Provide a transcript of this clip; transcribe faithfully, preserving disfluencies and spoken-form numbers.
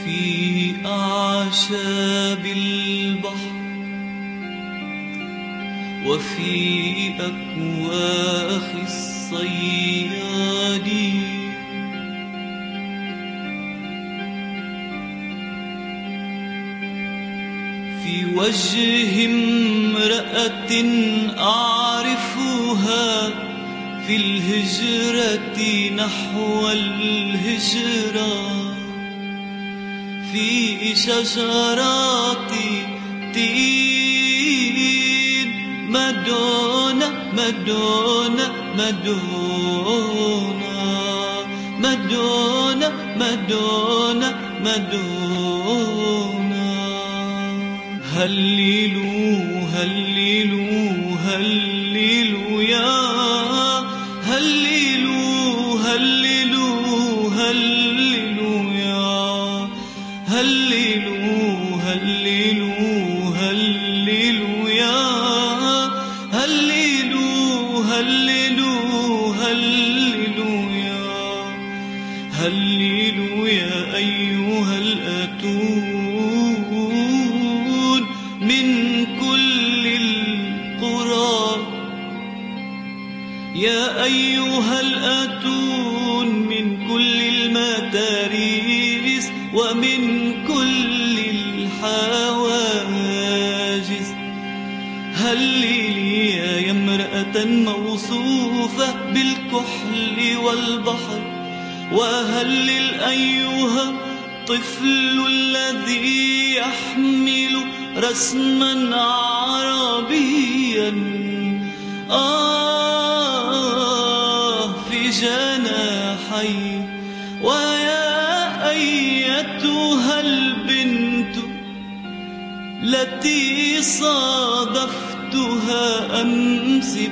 في أعشاب البحر وفي أكواخ الصيادين، في وجه امرأة أعرفها في الهجرة نحو الهجرة، في شجرات تين مادونا مادونا مادونا مادونا مادونا مادونا. هللوا هللوا هللويا، هللوا هللوا هللويا، هللوا هللوا هللويا، هللوا هللوا هللويا. هللوا يا أيها الآتون من كل القرى، يا أيها الآتون من كل المدارس ومن كل الحواجز. هللي يا امرأة موصوفة بالكحل والبحر، وهلل أيها الطفل الذي يحمل رسما عربيا آه في جناحي. ويا أيتها البنت التي صادفتها أمس